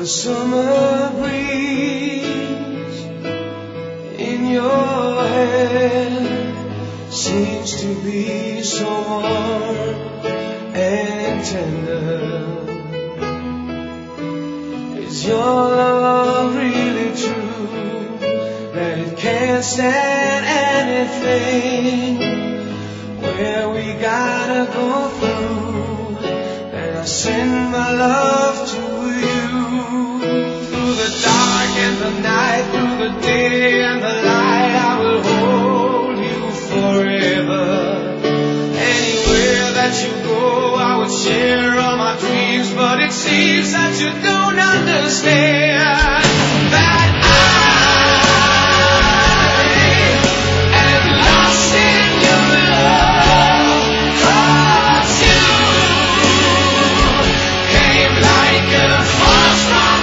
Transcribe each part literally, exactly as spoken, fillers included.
summer breeze in your hair seems to be so warm and tender. Is your love really true that it can't stand anything? Where we gotta go through, and I send my love to the dark and the night, through the day and the light, I will hold you forever. Anywhere that you go, I would share all my dreams, but it seems that you don't understand that I am lost in your love, 'cause you came like a force from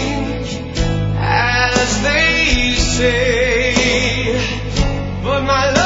but my